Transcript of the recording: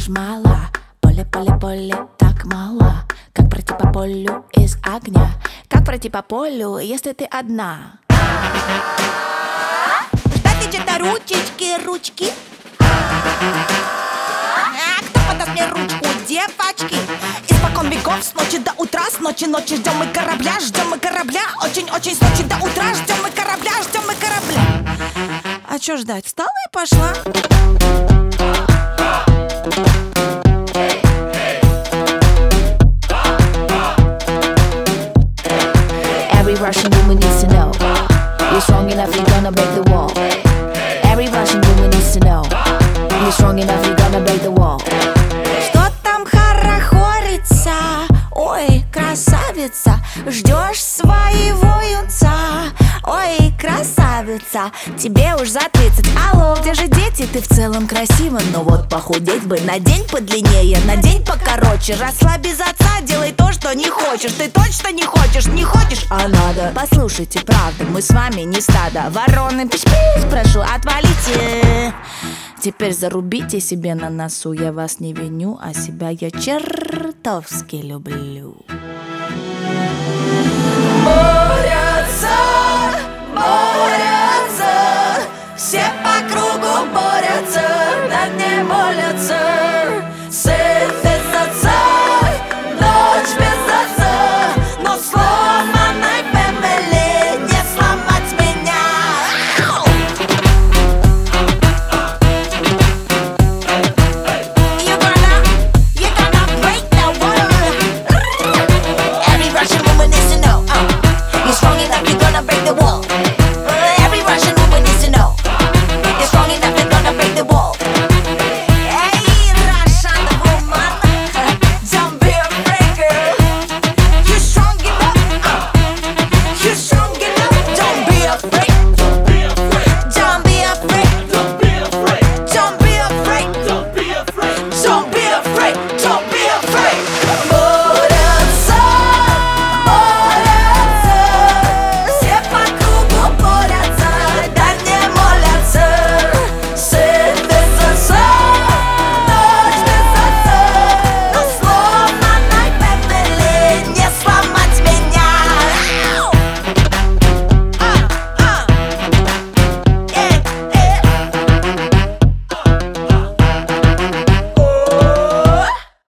ж мало. Поле, поле, поле, так мало. Как пройти по полю из огня? Как пройти по полю, если ты одна? Ждать где-то ручечки, ручки. Кто подаст мне ручку, девочки? Испокон веков, с ночи до утра, с ночи ждем мы корабля, очень-очень с ночи до утра ждем мы корабля, А чё ждать? Встала и пошла. Every Russian woman needs to know you're strong enough, you're gonna break the wall. Every Russian woman needs to know you're strong enough, you're gonna break the wall. Что там хорохорится? Ой, красавица, ждешь своего юнца. Ой, красавица, тебе уж за 30. Алло, где же дети? Ты в целом красива, но вот похудеть бы. Надень подлиннее, надень покороче. Росла без отца, делай то, что не хочешь. Ты точно не хочешь, а надо. Послушайте, правда, мы с вами не стадо. Вороны, пищ-пищ, прошу, отвалите. Теперь зарубите себе на носу. Я вас не виню, а себя я чертовски люблю.